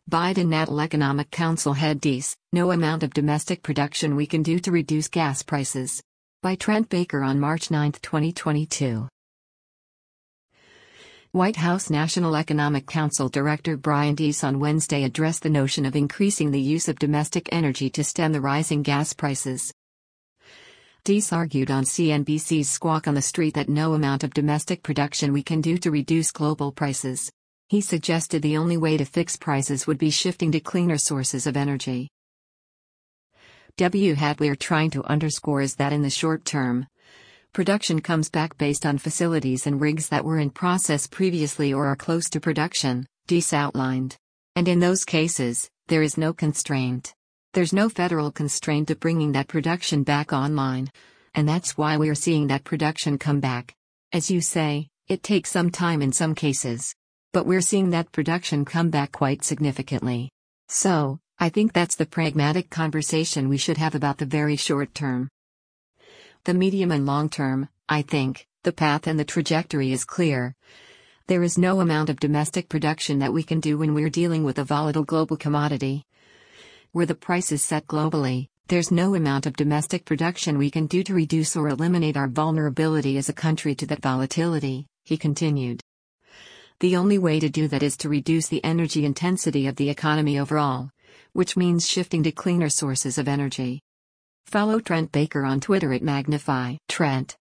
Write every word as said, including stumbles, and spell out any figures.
Biden National Economic Council head Dees, no amount of domestic production we can do to reduce gas prices. By Trent Baker on March ninth, twenty twenty-two. White House National Economic Council Director Brian Dees on Wednesday addressed the notion of increasing the use of domestic energy to stem the rising gas prices. Dees argued on C N B C's Squawk on the Street that no amount of domestic production we can do to reduce global prices. He suggested the only way to fix prices would be shifting to cleaner sources of energy. What we're trying to underscore is that in the short term, production comes back based on facilities and rigs that were in process previously or are close to production, Dees outlined. And in those cases, there is no constraint. There's no federal constraint to bringing that production back online. And that's why we're seeing that production come back. As you say, it takes some time in some cases. But we're seeing that production come back quite significantly. So, I think that's the pragmatic conversation we should have about the very short term. The medium and long term, I think, the path and the trajectory is clear. There is no amount of domestic production that we can do when we're dealing with a volatile global commodity. Where the price is set globally, there's no amount of domestic production we can do to reduce or eliminate our vulnerability as a country to that volatility, he continued. The only way to do that is to reduce the energy intensity of the economy overall, which means shifting to cleaner sources of energy. Follow Trent Baker on Twitter at Magnify Trent.